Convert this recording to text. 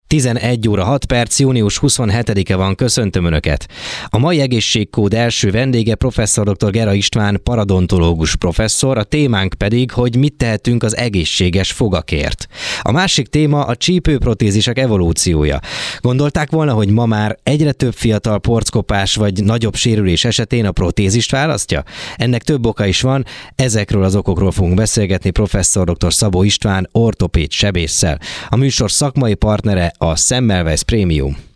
11 óra 6 perc, június 27-e van, köszöntöm Önöket. A mai egészségkód első vendége professzor dr. Gera István, paradontológus professzor, a témánk pedig, hogy mit tehetünk az egészséges fogakért. A másik téma a csípőprotézisek evolúciója. Gondolták volna, hogy ma már egyre több fiatal porckopás vagy nagyobb sérülés esetén a protézist választja? Ennek több oka is van, ezekről az okokról fogunk beszélgetni professzor dr. Szabó István ortopéd sebésszel. A műsor szakmai partnere a Semmelweis Premium.